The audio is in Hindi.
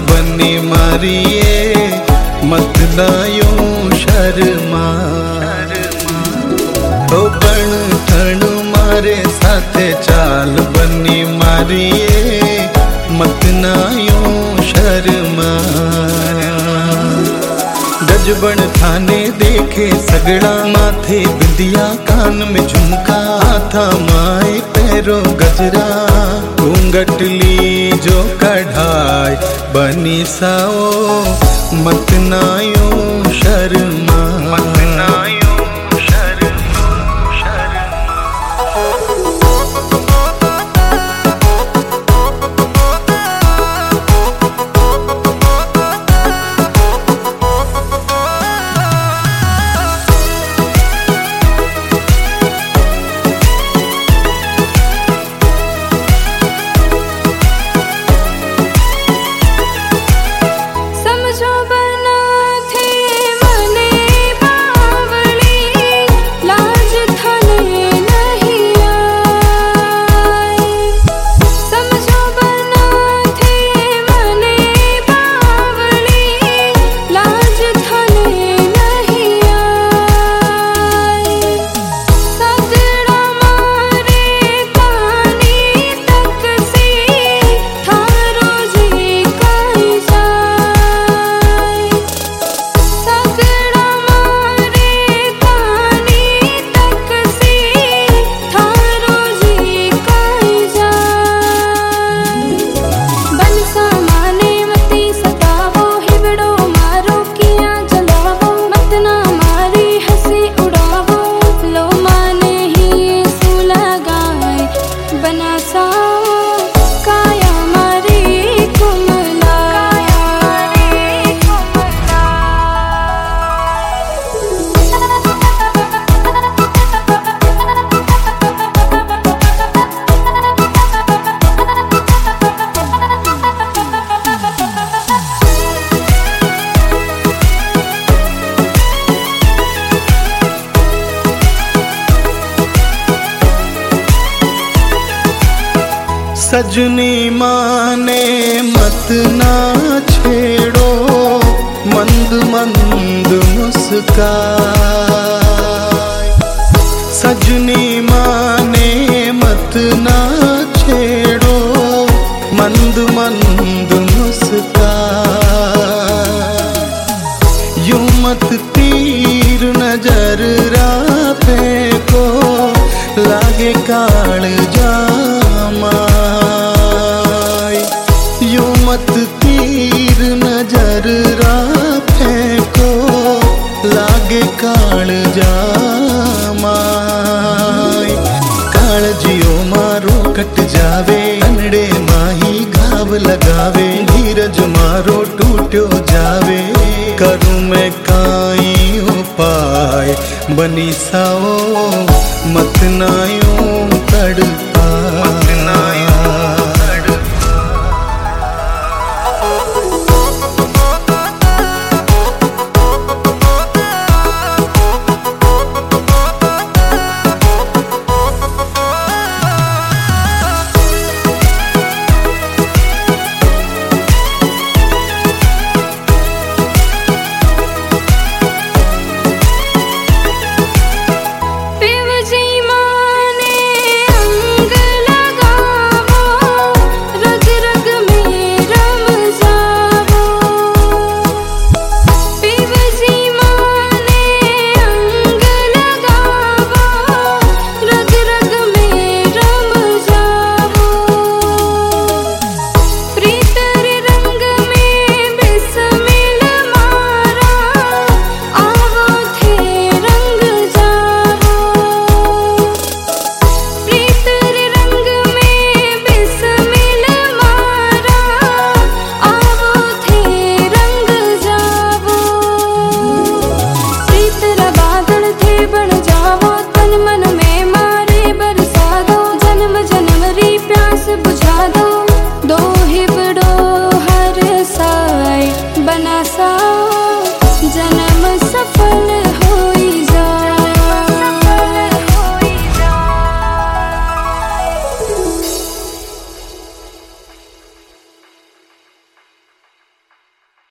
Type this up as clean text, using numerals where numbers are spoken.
बनी मारिए मत लायो शर्मा। ओ बण ठण मारे साथे चाल बनी मारिए मत नायो शर्मा। गजबन थाने देखे सगड़ा माथे बिंदिया कान में झुमका हाथा माए पैरों गजरा घूंघटली जो कढ़ाई बनी साओ मत नायो शर्मा। मत नायो सजनी माने मत ना छेड़ो मंद मंद मुस्काए। सजनी माने मत ना छेड़ो मंद मंद मुस्काए। यूं मत तीर नजर रा फेंको लागे काल जामा। यूं मत तीर नजर रा फेंको लागे काल जामाय। काल जियो मारो कट जावे अनड़े माही घाव लगावे धीरज मारो टूटो जावे। करूं मैं काई उपाय बनी साओ मत नायो